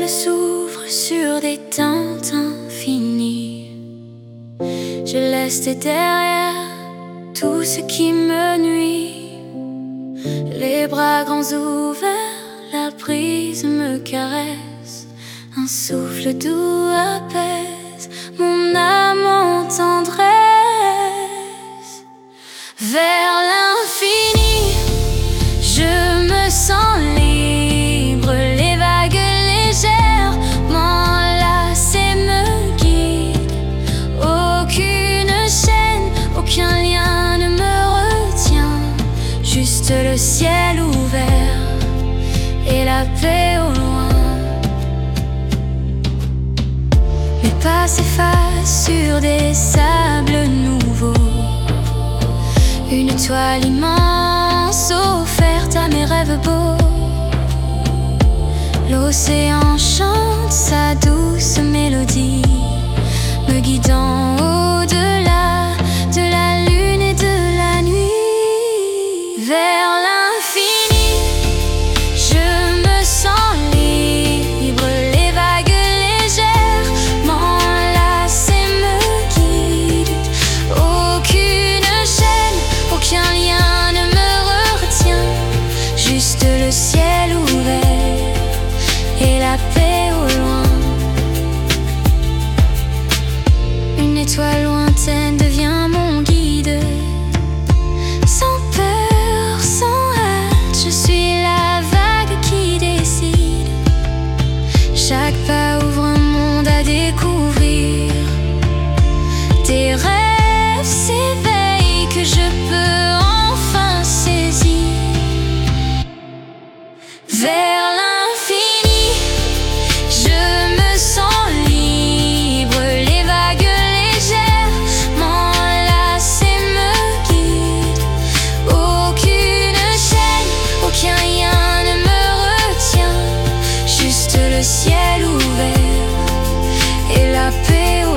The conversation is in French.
s'ouvre sur des teintes infinies. Je laisse derrière tout ce qui me nuit. Les bras grands ouverts, la brise me caresse. Un souffle doux apaise mon âme en tendresse. Vers l'infini, je me sens libre. Les vagues légères m'enlacent et me guident. Aucune chaîne, aucun lien ne me retient. Juste le ciel ouvert et la paix au loin. Mes pas s'effacent sur des sables nouveaux. Une toile immense offerte à mes rêves beaux. L'océan chante sa douce mélodie, me guidant au-delà de la lune et de la nuit. Vers l'infini, je me sens libre. Les vagues légères m'enlacent et me guident. Aucune chaîne, aucun lien ne me retient. Juste le ciel ouvert et la paix au loin. Une étoile lointaine devient mon guide. Sans peur, sans hâte, je suis la vague qui décide. Chaque pas ouvre un monde à découvrir. Des rêves s'éveillent que je peux enfin saisir. Vers l'infini, je me sens libre. Les vagues légères m'enlacent et me guident. Aucune chaîne, aucun lien ne me retient. Juste le ciel ouvert et la paix